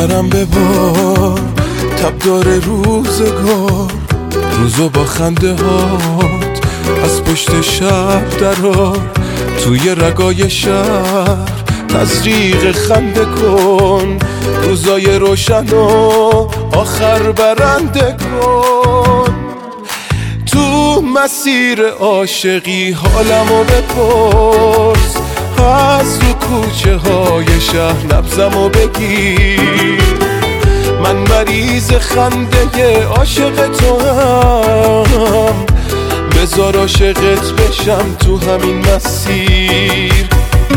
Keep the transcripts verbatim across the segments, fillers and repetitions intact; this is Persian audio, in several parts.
سرم ببار تب داره روزگار، روزو با خنده هات از پشت شب درار، توی رگای شهر تزریق خنده کن، روزای روشن و آخر برنده کن. تو مسیر عاشقی حالمو بپرس، از رو کوچه های شهر نبضمو بگیر، من مریض خنده عاشق تو هم، بذار عاشقت بشم تو همین مسیر.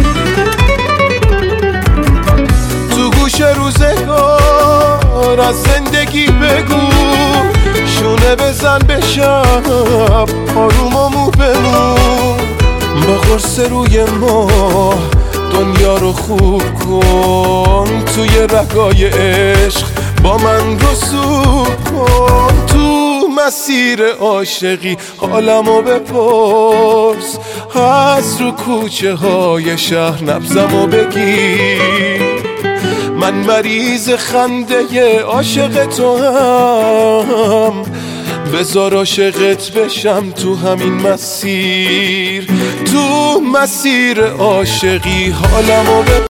تو گوش روزگار از زندگی بگو، شونه بزن به شب آروممو بمون، با قرص روی ما دنیا رو خوب کن، توی رگای عشق با من رسوب کن. تو مسیر عاشقی حالمو بپرس، از رو کوچه های شهر نبضمو بگیر، من مریض خنده عاشق تو هم، بذار عاشقت بشم تو همین مسیر. تو مسیر عاشقی حالمو